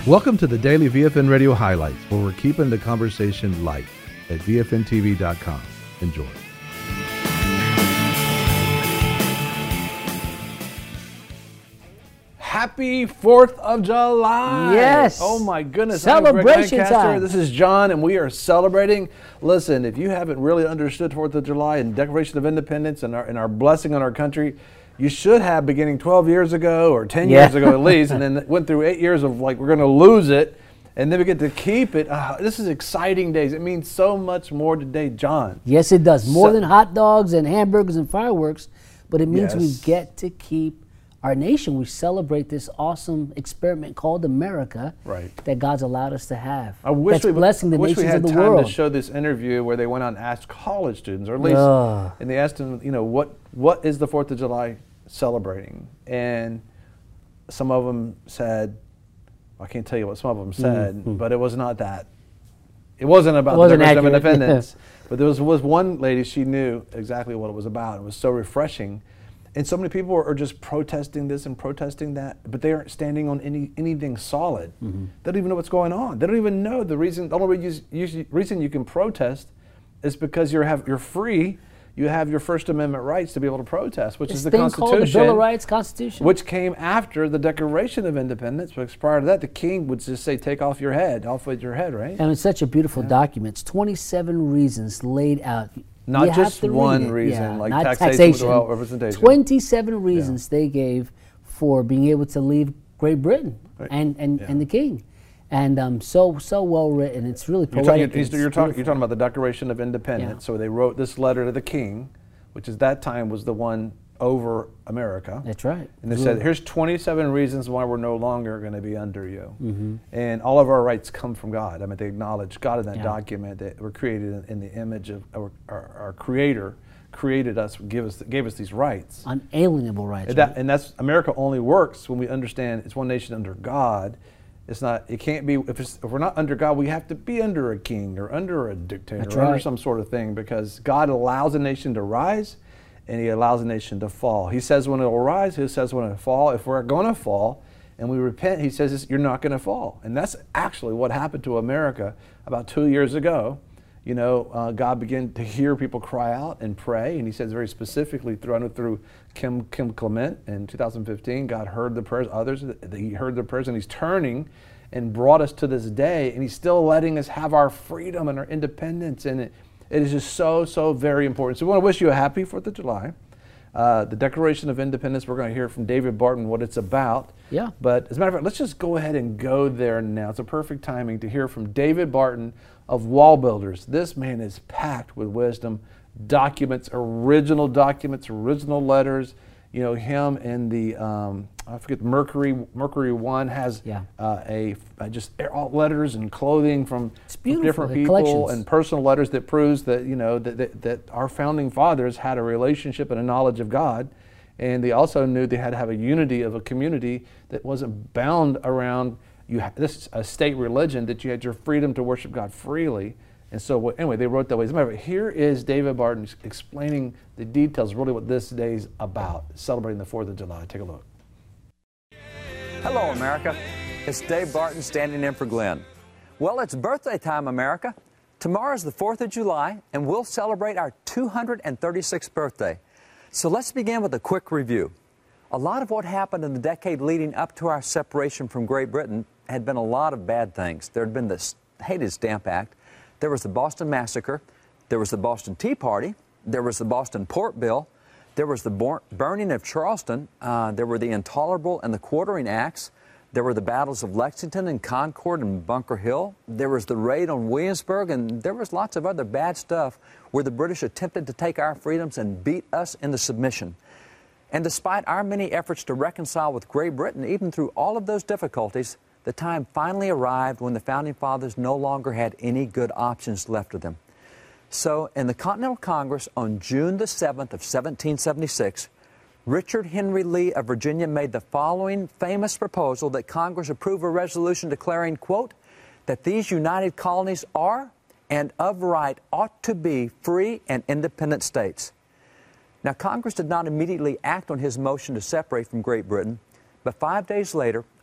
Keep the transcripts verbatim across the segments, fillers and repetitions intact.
Welcome to the Daily V F N Radio Highlights, where we're keeping the conversation light at V F N T V dot com. Enjoy. Happy fourth of July. Yes. Oh my goodness. Celebration time. This is John, and we are celebrating. Listen, if you haven't really understood fourth of July and Declaration of Independence and our, and our blessing on our country, you should have beginning twelve years ago or ten yeah. years ago at least, and then went through eight years of like, we're going to lose it, and then we get to keep it. Uh, this is exciting days. It means so much more today, John. Yes, it does. More So- than hot dogs and hamburgers and fireworks, but it means we Yes. get to keep our nation. We celebrate this awesome experiment called America Right. that God's allowed us to have. I wish That's we blessing the wish nations we had of the time world. to show this interview where they went out and asked college students, or at least, Ugh. and they asked them, you know, what what is the Fourth of July celebrating? And some of them said, I can't tell you what some of them said, Mm-hmm. but it was not that. It wasn't about It wasn't the Declaration of accurate. Independence. But there was, was one lady, she knew exactly what it was about. It was so refreshing. And so many people are just protesting this and protesting that, but they aren't standing on any anything solid. Mm-hmm. They don't even know what's going on. They don't even know the reason. The only reason you, reason you can protest is because you're have you're free. You have your First Amendment rights to be able to protest, which This is the thing Constitution, called the Bill of Rights, Constitution. which came after the Declaration of Independence. Because prior to that, the king would just say, "Take off your head, off with your head," right? And it's such a beautiful document. It's twenty-seven reasons laid out. Not You have just to read one it. reason, Yeah, like not taxation without representation. twenty-seven reasons they gave for being able to leave Great Britain Right. and, and, Yeah. and the king. And um, so so well written. It's really You're, poetic. talking, and you're, you're, it's talking, you're beautiful. talking about the Declaration of Independence. Yeah. So they wrote this letter to the king, which at that time was the one over America. That's right. And they Really. said, here's twenty-seven reasons why we're no longer going to be under you. Mm-hmm. And all of our rights come from God. I mean, they acknowledge God in that Yeah. document, that we're created in, in the image of our, our, our Creator, created us, give us, gave us these rights. Unalienable rights. And, that, right? and that's, America only works when we understand it's one nation under God. It's not, it can't be, if, it's, if we're not under God, we have to be under a king or under a dictator That's or under right. some sort of thing, because God allows a nation to rise and he allows a nation to fall. He says when it will rise, he says when it will fall. If we're going to fall and we repent, he says you're not going to fall. And that's actually what happened to America about two years ago. You know, uh, God began to hear people cry out and pray, and he says very specifically through, through Kim, Kim Clement in two thousand fifteen, God heard the prayers, others, he heard the prayers, and he's turning and brought us to this day, and he's still letting us have our freedom and our independence, and it, it is just so, so very important. So we want to wish you a happy fourth of July. Uh, the Declaration of Independence, we're going to hear from David Barton what it's about. Yeah. But as a matter of fact, let's just go ahead and go there now. It's a perfect timing to hear from David Barton of Wall Builders. This man is packed with wisdom, documents, original documents, original letters. You know, him and the, um, I forget, Mercury, Mercury One has Yeah. uh, a, uh, just all letters and clothing from, from beautiful, different the people collections. and personal letters that proves that, you know, that, that, that our founding fathers had a relationship and a knowledge of God. And they also knew they had to have a unity of a community that wasn't bound around you. Ha- this is a state religion, that you had your freedom to worship God freely. And so, what, anyway, they wrote that way. As a matter of fact, here is David Barton explaining the details, really what this day's about, celebrating the fourth of July. Take a look. Hello, America. It's Dave Barton standing in for Glenn. Well, it's birthday time, America. Tomorrow's the fourth of July, and we'll celebrate our two hundred thirty-sixth birthday. So let's begin with a quick review. A lot of what happened in the decade leading up to our separation from Great Britain had been a lot of bad things. There had been the hated Stamp Act. There was the Boston Massacre. There was the Boston Tea Party. There was the Boston Port Bill. There was the bor- burning of Charleston. Uh, there were the Intolerable and the Quartering Acts. There were the battles of Lexington and Concord and Bunker Hill. There was the raid on Williamsburg, and there was lots of other bad stuff where the British attempted to take our freedoms and beat us into submission. And despite our many efforts to reconcile with Great Britain, even through all of those difficulties, the time finally arrived when the Founding Fathers no longer had any good options left to them. So, in the Continental Congress on June the seventh of seventeen seventy-six, Richard Henry Lee of Virginia made the following famous proposal that Congress approve a resolution declaring, quote, that these united colonies are and of right ought to be free and independent states. Now, Congress did not immediately act on his motion to separate from Great Britain, but five days later,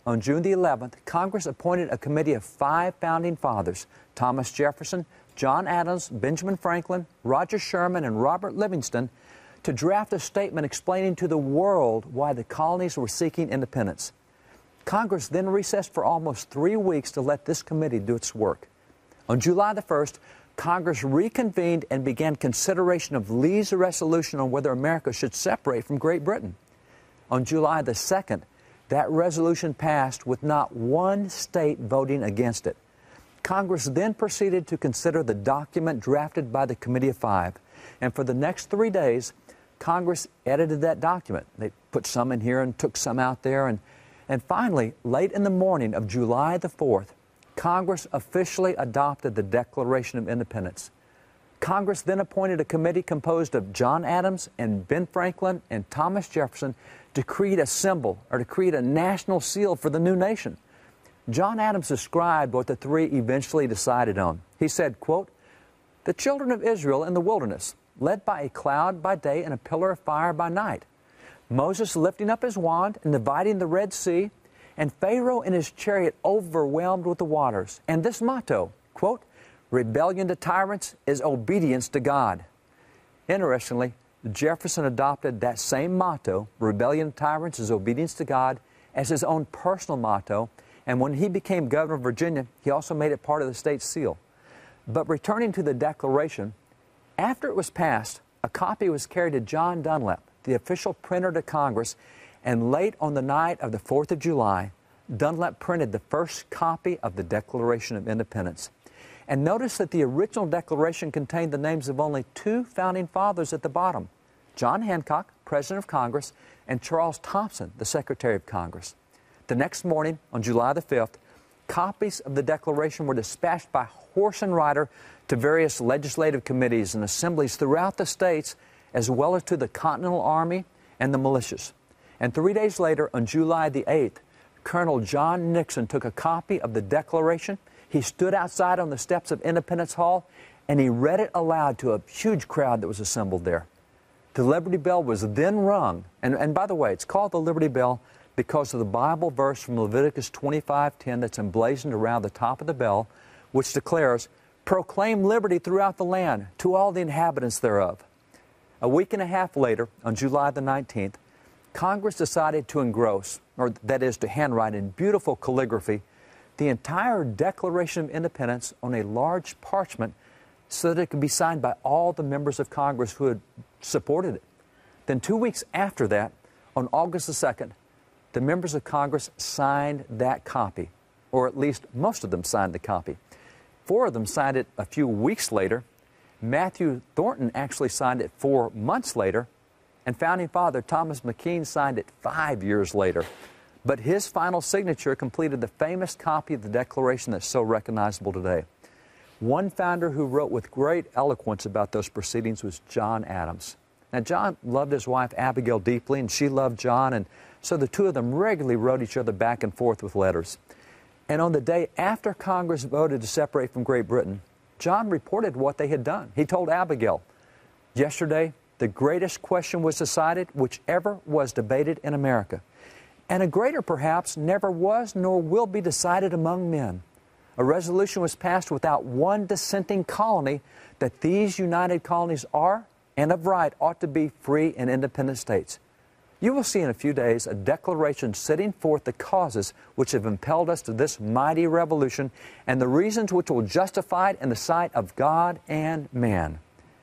on June the eleventh, Congress appointed a committee of five founding fathers, Thomas Jefferson, John Adams, Benjamin Franklin, Roger Sherman, and Robert Livingston, to draft a statement explaining to the world why the colonies were seeking independence. Congress then recessed for almost three weeks to let this committee do its work. On July the first, Congress reconvened and began consideration of Lee's resolution on whether America should separate from Great Britain. On July the second, that resolution passed with not one state voting against it. Congress then proceeded to consider the document drafted by the Committee of Five, and for the next three days, Congress edited that document. They put some in here and took some out there, and, and finally, late in the morning of July the fourth, Congress officially adopted the Declaration of Independence. Congress then appointed a committee composed of John Adams and Ben Franklin and Thomas Jefferson to create a symbol or to create a national seal for the new nation. John Adams described what the three eventually decided on. He said, quote, "The children of Israel in the wilderness, led by a cloud by day and a pillar of fire by night. Moses lifting up his wand and dividing the Red Sea, and Pharaoh in his chariot overwhelmed with the waters. And this motto, quote, rebellion to tyrants is obedience to God." Interestingly, Jefferson adopted that same motto, rebellion to tyrants is obedience to God, as his own personal motto, and when he became governor of Virginia, he also made it part of the state seal. But returning to the Declaration, after it was passed, a copy was carried to John Dunlap, the official printer to Congress, and late on the night of the fourth of July, Dunlap printed the first copy of the Declaration of Independence. And notice that the original Declaration contained the names of only two founding fathers at the bottom, John Hancock, President of Congress, and Charles Thompson, the Secretary of Congress. The next morning, on July the fifth, copies of the Declaration were dispatched by horse and rider to various legislative committees and assemblies throughout the states, as well as to the Continental Army and the militias. And three days later, on July the eighth, Colonel John Nixon took a copy of the Declaration. He stood outside on the steps of Independence Hall, and he read it aloud to a huge crowd that was assembled there. The Liberty Bell was then rung, and, and by the way, it's called the Liberty Bell because of the Bible verse from Leviticus twenty-five ten that's emblazoned around the top of the bell, which declares, "Proclaim liberty throughout the land to all the inhabitants thereof." A week and a half later, on July the nineteenth, Congress decided to engross, or that is to handwrite in beautiful calligraphy, the entire Declaration of Independence on a large parchment so that it could be signed by all the members of Congress who had supported it. Then two weeks after that, on August the second, the members of Congress signed that copy, or at least most of them signed the copy. Four of them signed it a few weeks later. Matthew Thornton actually signed it four months later, and Founding Father Thomas McKean signed it five years later. But his final signature completed the famous copy of the Declaration that's so recognizable today. One founder who wrote with great eloquence about those proceedings was John Adams. Now, John loved his wife Abigail deeply, and she loved John, and so the two of them regularly wrote each other back and forth with letters. And on the day after Congress voted to separate from Great Britain, John reported what they had done. He told Abigail, "Yesterday, the greatest question was decided which ever was debated in America. And a greater, perhaps, never was nor will be decided among men. A resolution was passed without one dissenting colony that these united colonies are, and of right, ought to be free and independent states. You will see in a few days a declaration setting forth the causes which have impelled us to this mighty revolution and the reasons which will justify it in the sight of God and man."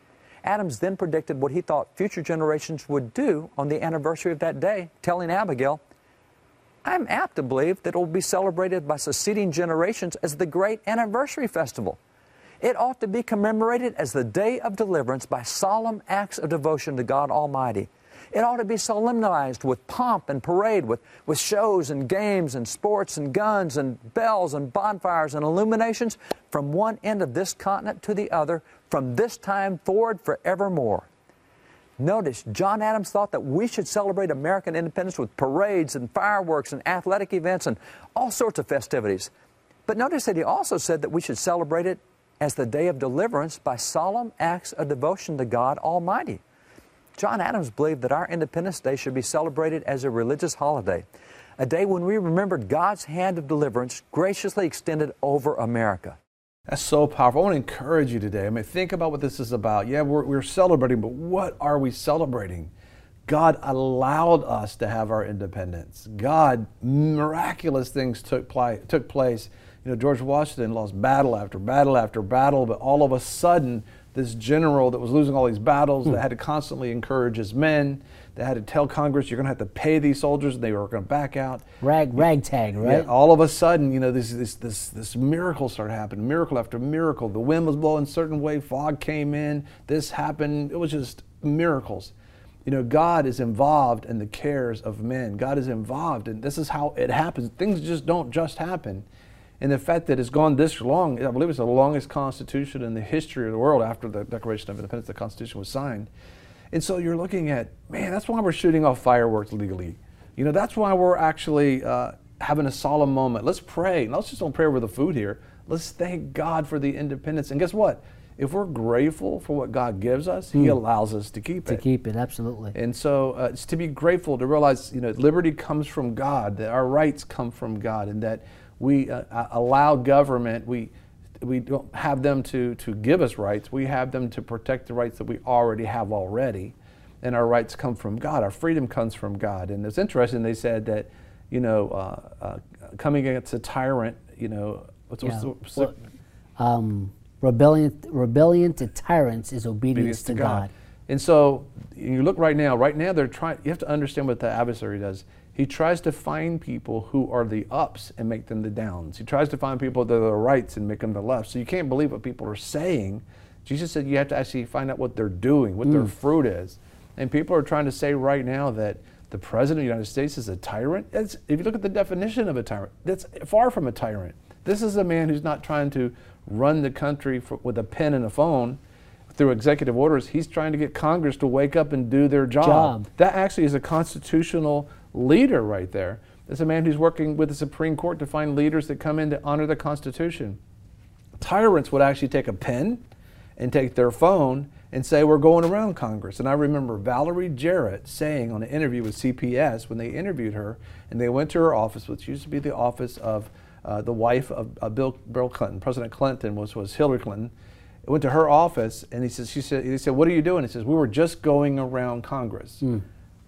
Adams then predicted what he thought future generations would do on the anniversary of that day, telling Abigail, "I'm apt to believe that it will be celebrated by succeeding generations as the great anniversary festival. It ought to be commemorated as the day of deliverance by solemn acts of devotion to God Almighty. It ought to be solemnized with pomp and parade, with, with shows and games and sports and guns and bells and bonfires and illuminations from one end of this continent to the other, from this time forward forevermore." Notice, John Adams thought that we should celebrate American independence with parades and fireworks and athletic events and all sorts of festivities. But notice that he also said that we should celebrate it as the day of deliverance by solemn acts of devotion to God Almighty. John Adams believed that our Independence Day should be celebrated as a religious holiday, a day when we remembered God's hand of deliverance graciously extended over America. That's so powerful. I want to encourage you today. I mean, think about what this is about. Yeah, we're, we're celebrating, but what are we celebrating? God allowed us to have our independence. God, miraculous things took, pli- took place. You know, George Washington lost battle after battle after battle, but all of a sudden, this general that was losing all these battles, hmm. that had to constantly encourage his men, that had to tell Congress, you're going to have to pay these soldiers, and they were going to back out. Rag, ragtag, right? Yeah, all of a sudden, you know, this this this this miracle started happening, miracle after miracle. The wind was blowing a certain way, fog came in, this happened. It was just miracles. You know, God is involved in the cares of men. God is involved, and this is how it happens. Things just don't just happen. And the fact that it's gone this long, I believe it's the longest constitution in the history of the world after the Declaration of Independence, the Constitution was signed. And so you're looking at, man, that's why we're shooting off fireworks legally. You know, that's why we're actually uh, having a solemn moment. Let's pray. Let's just don't pray over the food here. Let's thank God for the independence. And guess what? If we're grateful for what God gives us, mm. He allows us to keep to it. To keep it, absolutely. And so uh, it's to be grateful, to realize, you know, liberty comes from God, that our rights come from God, and that we uh, allow government, we we don't have them to, to give us rights, we have them to protect the rights that we already have already. And our rights come from God, our freedom comes from God. And it's interesting, they said that, you know, uh, uh, coming against a tyrant, you know, what's, yeah. what's the, well, um, rebellion, rebellion to tyrants is obedience, obedience to, to God. God. And so you look right now, right now they're trying, you have to understand what the adversary does. He tries to find people who are the ups and make them the downs. He tries to find people that are the rights and make them the lefts. So you can't believe what people are saying. Jesus said you have to actually find out what they're doing, what mm. their fruit is. And people are trying to say right now that the President of the United States is a tyrant. It's, if you look at the definition of a tyrant, that's far from a tyrant. This is a man who's not trying to run the country for, with a pen and a phone through executive orders. He's trying to get Congress to wake up and do their job. job. That actually is a constitutional leader right there. It's a man who's working with the Supreme Court to find leaders that come in to honor the Constitution. Tyrants would actually take a pen and take their phone and say, we're going around Congress. And I remember Valerie Jarrett saying on an interview with C B S when they interviewed her, and they went to her office, which used to be the office of uh, the wife of uh, Bill, Bill Clinton. President Clinton was, was Hillary Clinton. It went to her office, and he says, she said, he said, what are you doing? He says, we were just going around Congress. Mm.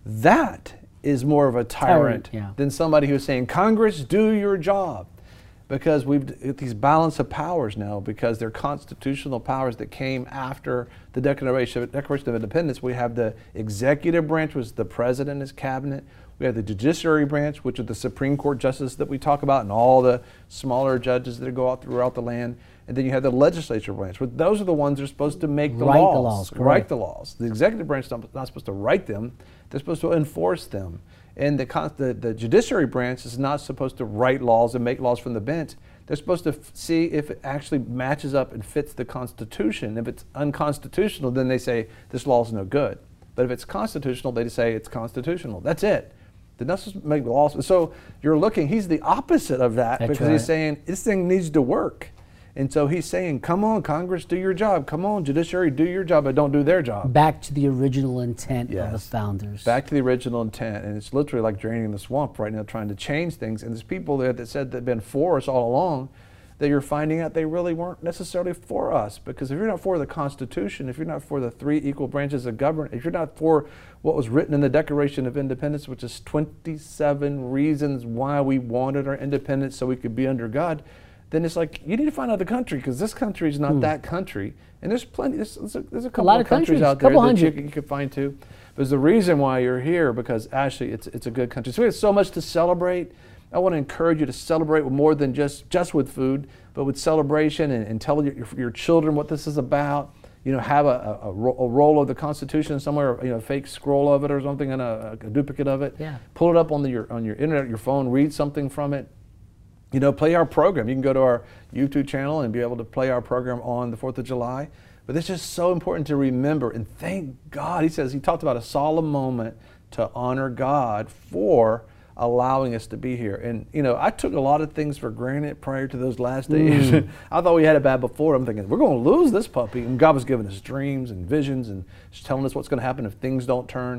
That is more of a tyrant, tyrant yeah. than somebody who's saying, Congress, do your job. Because we've these balance of powers now, because they're constitutional powers that came after the Declaration of, Declaration of Independence. We have the executive branch, which is the president and his cabinet. We have the judiciary branch, which are the Supreme Court justices that we talk about, and all the smaller judges that go out throughout the land. And then you have the legislature branch. But those are the ones that are supposed to make the write laws. The laws write the laws. The executive branch is not, not supposed to write them. They're supposed to enforce them. And the, the, the judiciary branch is not supposed to write laws and make laws from the bench. They're supposed to f- see if it actually matches up and fits the Constitution. If it's unconstitutional, then they say this law is no good. But if it's constitutional, they say it's constitutional. That's it. They're not supposed to make laws. So you're looking, he's the opposite of that. That's because right. he's saying this thing needs to work. And so he's saying, come on, Congress, do your job. Come on, judiciary, do your job, but don't do their job. Back to the original intent yes. of the founders. Back to the original intent. And it's literally like draining the swamp right now, trying to change things. And there's people there that said they've been for us all along, that you're finding out they really weren't necessarily for us. Because if you're not for the Constitution, if you're not for the three equal branches of government, if you're not for what was written in the Declaration of Independence, which is twenty-seven reasons why we wanted our independence so we could be under God, then it's like, you need to find out the country, because this country is not hmm. that country. And there's plenty, there's, there's, a, there's a couple a lot of countries, countries out there couple that hundred. you, you can find too. But there's the reason why you're here, because actually it's it's a good country. So we have so much to celebrate. I want to encourage you to celebrate with more than just, just with food, but with celebration, and, and tell your, your children what this is about. You know, have a, a, a roll of the Constitution somewhere, you know, a fake scroll of it or something, and a, a duplicate of it. Yeah. Pull it up on the, your on your internet, your phone, read something from it. You know, play our program. You can go to our YouTube channel and be able to play our program on the fourth of July. But it's just so important to remember and thank God. He says, he talked about a solemn moment to honor God for allowing us to be here. And, you know, I took a lot of things for granted prior to those last days. Mm. I thought we had it bad before. I'm thinking, we're going to lose this puppy. And God was giving us dreams and visions and just telling us what's going to happen if things don't turn.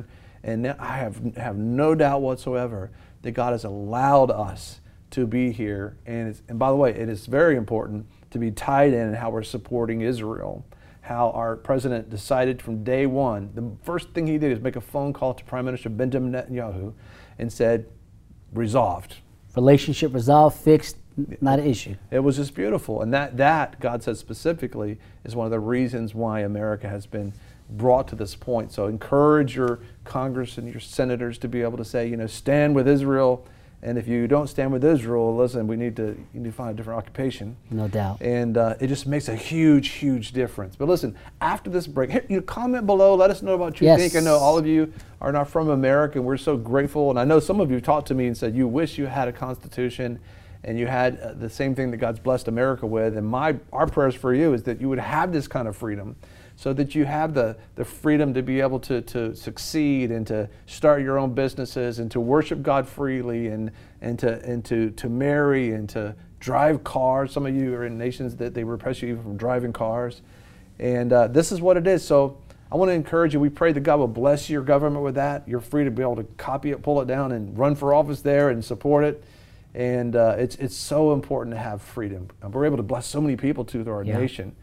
And I have, have no doubt whatsoever that God has allowed us to be here. And, it's, and by the way, it is very important to be tied in how we're supporting Israel, how our president decided from day one, the first thing he did is make a phone call to Prime Minister Benjamin Netanyahu and said, resolved. Relationship resolved, fixed, not an issue. It was just beautiful. And that, that, God said specifically, is one of the reasons why America has been brought to this point. So encourage your Congress and your senators to be able to say, you know, stand with Israel. And if you don't stand with Israel, listen, we need to, you need to find a different occupation. No doubt. And uh, it just makes a huge, huge difference. But listen, after this break, here, you know, comment below. Let us know about what you yes. think. I know all of you are not from America, and we're so grateful. And I know some of you talked to me and said you wish you had a constitution and you had uh, the same thing that God's blessed America with. And my our prayers for you is that you would have this kind of freedom, so that you have the, the freedom to be able to, to succeed and to start your own businesses and to worship God freely and, and, to, and to, to marry and to drive cars. Some of you are in nations that they repress you from driving cars. And uh, this is what it is. So I want to encourage you. We pray that God will bless your government with that. You're free to be able to copy it, pull it down, and run for office there and support it. And uh, it's, it's so important to have freedom. And we're able to bless so many people too through our yeah. nation.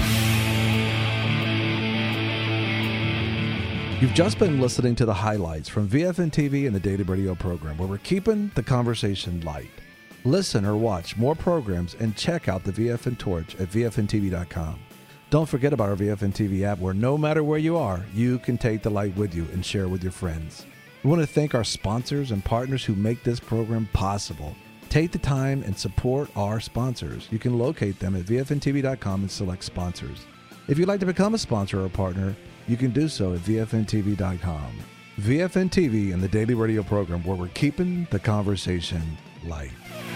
You've just been listening to the highlights from V F N T V and the Daily Radio program, where we're keeping the conversation light. Listen or watch more programs and check out the V F N Torch at V F N T V dot com. Don't forget about our V F N T V app, where no matter where you are, you can take the light with you and share with your friends. We want to thank our sponsors and partners who make this program possible. Take the time and support our sponsors. You can locate them at V F N T V dot com and select sponsors. If you'd like to become a sponsor or a partner, you can do so at V F N T V dot com. V F N T V and the Daily Radio program, where we're keeping the conversation light.